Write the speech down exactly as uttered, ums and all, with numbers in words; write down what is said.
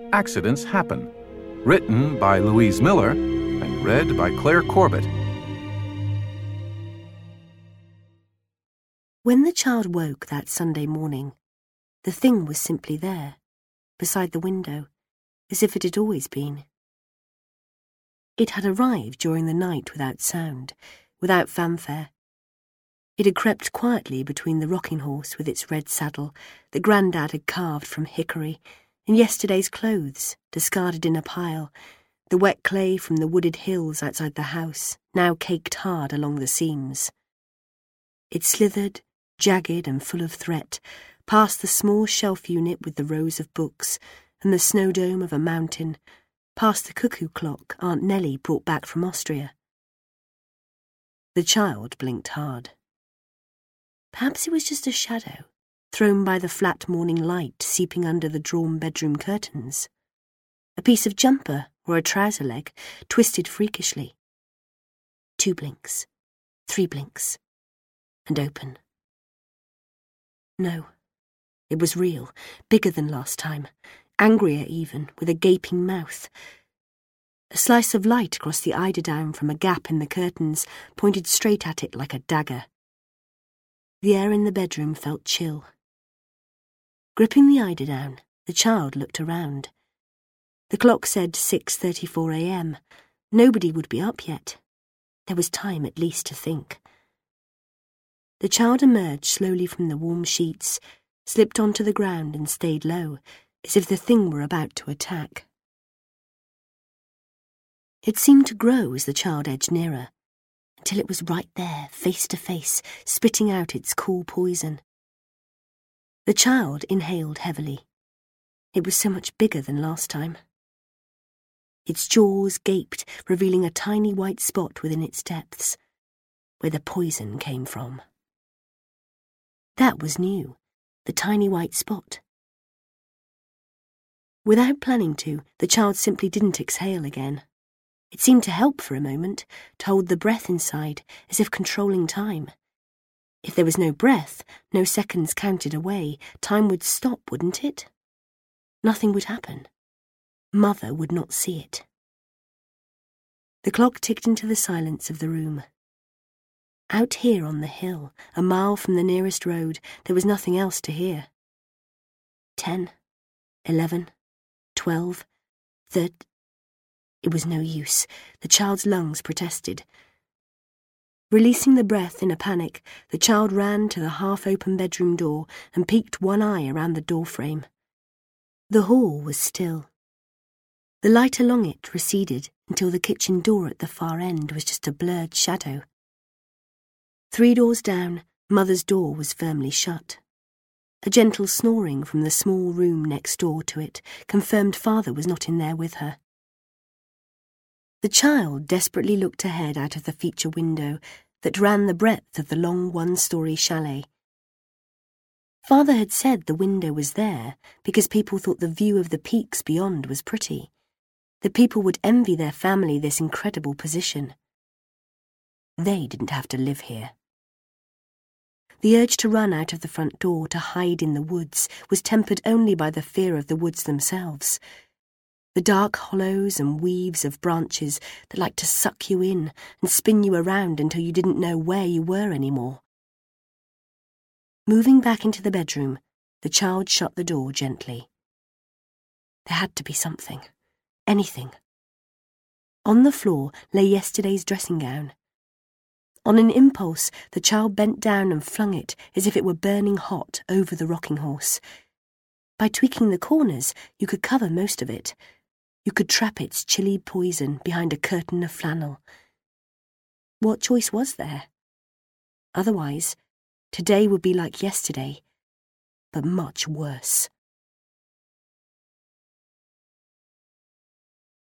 Accidents Happen, written by Louise Miller and read by Claire Corbett. When the child woke that Sunday morning, the thing was simply there, beside the window, as if it had always been. It had arrived during the night without sound, without fanfare. It had crept quietly between the rocking horse with its red saddle that Grandad had carved from hickory, and yesterday's clothes, discarded in a pile, the wet clay from the wooded hills outside the house, now caked hard along the seams. It slithered, jagged and full of threat, past the small shelf unit with the rows of books and the snow dome of a mountain, past the cuckoo clock Aunt Nellie brought back from Austria. The child blinked hard. Perhaps it was just a shadow, thrown by the flat morning light seeping under the drawn bedroom curtains. A piece of jumper or a trouser leg twisted freakishly. Two blinks, three blinks, and open. No, it was real, bigger than last time, angrier even, with a gaping mouth. A slice of light across the eiderdown from a gap in the curtains pointed straight at it like a dagger. The air in the bedroom felt chill. Gripping the eiderdown, the child looked around. The clock said six thirty-four a m. Nobody would be up yet. There was time at least to think. The child emerged slowly from the warm sheets, slipped onto the ground and stayed low, as if the thing were about to attack. It seemed to grow as the child edged nearer, until it was right there, face to face, spitting out its cool poison. The child inhaled heavily. It was so much bigger than last time. Its jaws gaped, revealing a tiny white spot within its depths, where the poison came from. That was new, the tiny white spot. Without planning to, the child simply didn't exhale again. It seemed to help for a moment, to hold the breath inside, as if controlling time. If there was no breath, no seconds counted away, time would stop, wouldn't it? Nothing would happen. Mother would not see it. The clock ticked into the silence of the room. Out here on the hill, a mile from the nearest road, there was nothing else to hear. Ten, eleven, twelve, thirty. It was no use. The child's lungs protested. Releasing the breath in a panic, the child ran to the half-open bedroom door and peeked one eye around the doorframe. The hall was still. The light along it receded until the kitchen door at the far end was just a blurred shadow. Three doors down, Mother's door was firmly shut. A gentle snoring from the small room next door to it confirmed Father was not in there with her. The child desperately looked ahead out of the feature window that ran the breadth of the long one-storey chalet. Father had said the window was there because people thought the view of the peaks beyond was pretty, that people would envy their family this incredible position. They didn't have to live here. The urge to run out of the front door to hide in the woods was tempered only by the fear of the woods themselves. The dark hollows and weaves of branches that liked to suck you in and spin you around until you didn't know where you were anymore. Moving back into the bedroom, the child shut the door gently. There had to be something, anything. On the floor lay yesterday's dressing gown. On an impulse, the child bent down and flung it as if it were burning hot over the rocking horse. By tweaking the corners, you could cover most of it. You could trap its chilly poison behind a curtain of flannel. What choice was there? Otherwise, today would be like yesterday, but much worse.